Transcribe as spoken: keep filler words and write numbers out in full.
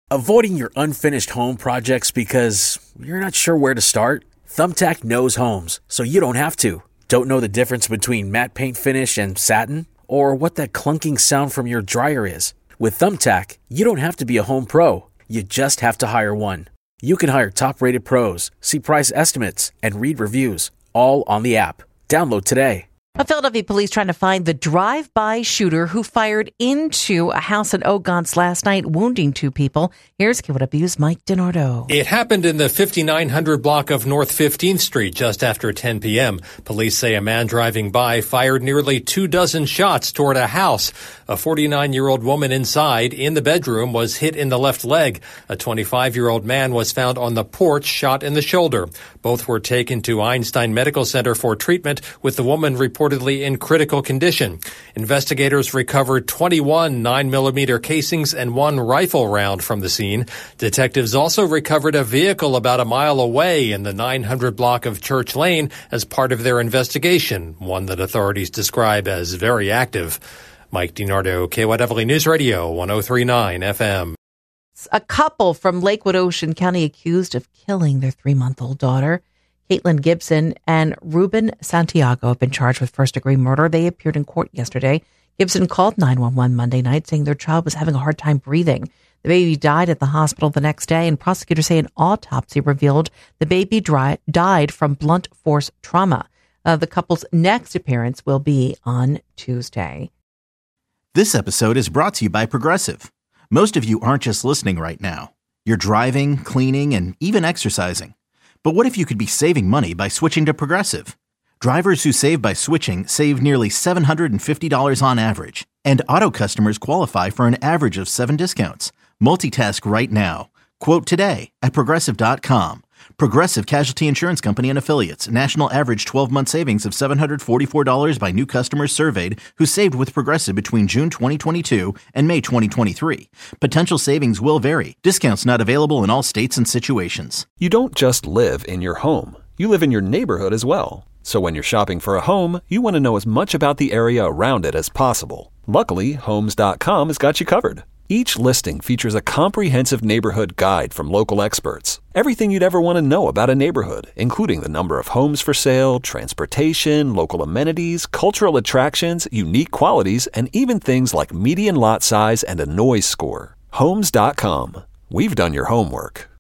Avoiding your unfinished home projects because you're not sure where to start? Thumbtack knows homes, so you don't have to. Don't know the difference between matte paint finish and satin? Or what that clunking sound from your dryer is? With Thumbtack, you don't have to be a home pro. You just have to hire one. You can hire top-rated pros, see price estimates, and read reviews, all on the app. Download today. A Philadelphia police trying to find the drive-by shooter who fired into a house in Ogontz last night, wounding two people. Here's K Y W's Mike DiNardo. It happened in the fifty-nine hundred block of North fifteenth Street just after ten p.m. Police say a man driving by fired nearly two dozen shots toward a house. A forty-nine-year-old woman inside in the bedroom was hit in the left leg. A twenty-five-year-old man was found on the porch, shot in the shoulder. Both were taken to Einstein Medical Center for treatment, with the woman reportedly in critical condition. Investigators recovered twenty-one nine millimeter casings and one rifle round from the scene. Detectives also recovered a vehicle about a mile away in the nine hundred block of Church Lane as part of their investigation, one that authorities describe as very active. Mike DiNardo, K Y W News Radio, one oh three point nine F M. A couple from Lakewood, Ocean County accused of killing their three-month-old daughter. Caitlin Gibson and Ruben Santiago have been charged with first-degree murder. They appeared in court yesterday. Gibson called nine one one Monday night saying their child was having a hard time breathing. The baby died at the hospital the next day, and prosecutors say an autopsy revealed the baby dry, died from blunt force trauma. Uh, the couple's next appearance will be on Tuesday. This episode is brought to you by Progressive. Most of you aren't just listening right now. You're driving, cleaning, and even exercising. But what if you could be saving money by switching to Progressive? Drivers who save by switching save nearly seven hundred fifty dollars on average, and auto customers qualify for an average of seven discounts. Multitask right now. Quote today at Progressive dot com. Progressive Casualty Insurance Company and Affiliates. National average twelve-month savings of seven hundred forty-four dollars by new customers surveyed who saved with Progressive between June twenty twenty-two and May twenty twenty-three. Potential savings will vary. Discounts not available in all states and situations. You don't just live in your home. You live in your neighborhood as well. So when you're shopping for a home, you want to know as much about the area around it as possible. Luckily, Homes dot com has got you covered. Each listing features a comprehensive neighborhood guide from local experts. Everything you'd ever want to know about a neighborhood, including the number of homes for sale, transportation, local amenities, cultural attractions, unique qualities, and even things like median lot size and a noise score. Homes dot com. We've done your homework.